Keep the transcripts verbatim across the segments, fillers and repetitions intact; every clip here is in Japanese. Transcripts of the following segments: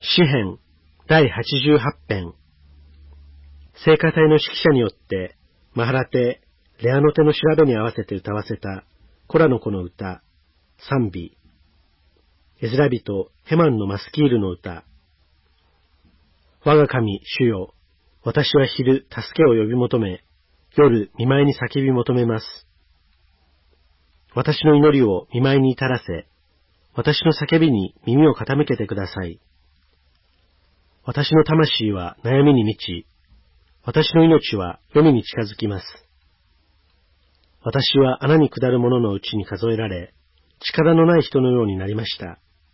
詩編だいはちじゅうはち編。聖歌隊の指揮者によってマハラテ、レアノテの調べに合わせて歌わせたコラの子の歌、賛美。エズラ人ヘマンのマスキールの歌。我が神主よ、私は昼助けを呼び求め、夜見舞いに叫び求めます。私の祈りを見舞いに至らせ、私の叫びに耳を傾けてください。私の魂は悩みに満ち、私の命は黄泉に近づきます。私は穴に下る者のうちに数えられ、力のない人のようになりました。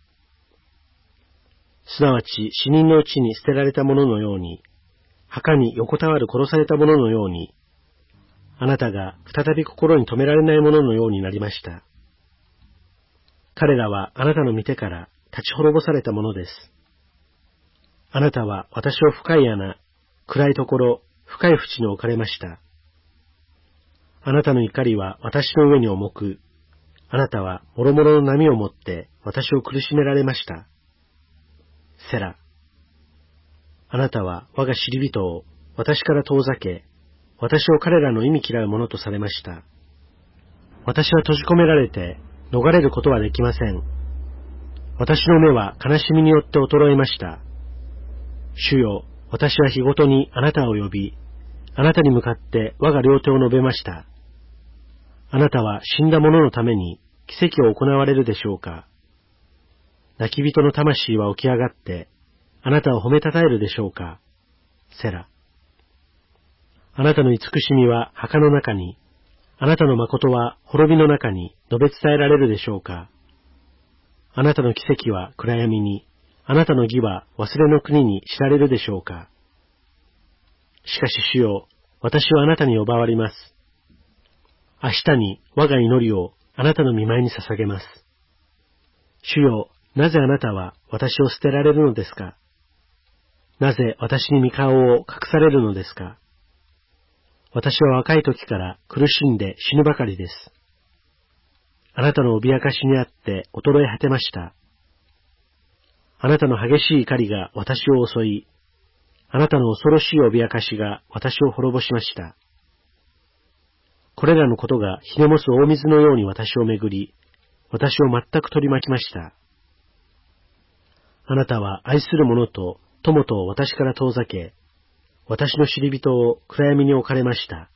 すなわち死人のうちに捨てられた者のように、墓に横たわる殺された者のように、あなたが再び心に留められない者のようになりました。彼らはあなたの御手から立ち滅ぼされたものです。あなたは私を深い穴、暗いところ、深い淵に置かれました。あなたの怒りは私の上に重く、あなたは諸々の波をもって私を苦しめられました。セラ。あなたは我が知り人を私から遠ざけ、私を彼らの忌み嫌うものとされました。私は閉じ込められて逃れることはできません。私の目は悲しみによって衰えました。主よ、私は日ごとにあなたを呼び、あなたに向かって我が両手を述べました。あなたは死んだ者のために奇跡を行われるでしょうか。泣き人の魂は起き上がって、あなたを褒めたたえるでしょうか。セラ。あなたの慈しみは墓の中に、あなたの誠は滅びの中に述べ伝えられるでしょうか。あなたの奇跡は暗闇に、あなたの義は忘れの国に知られるでしょうか。しかし主よ、私はあなたに呼ばわります。明日に我が祈りをあなたの御前に捧げます。主よ、なぜあなたは私を捨てられるのですか。なぜ私に御顔を隠されるのですか。私は若い時から苦しんで死ぬばかりです。あなたの脅かしにあって衰え果てました。あなたの激しい怒りが私を襲い、あなたの恐ろしい脅かしが私を滅ぼしました。これらのことがひねもす大水のように私をめぐり、私を全く取り巻きました。あなたは愛する者と友とを私から遠ざけ、私の知り人を暗闇に置かれました。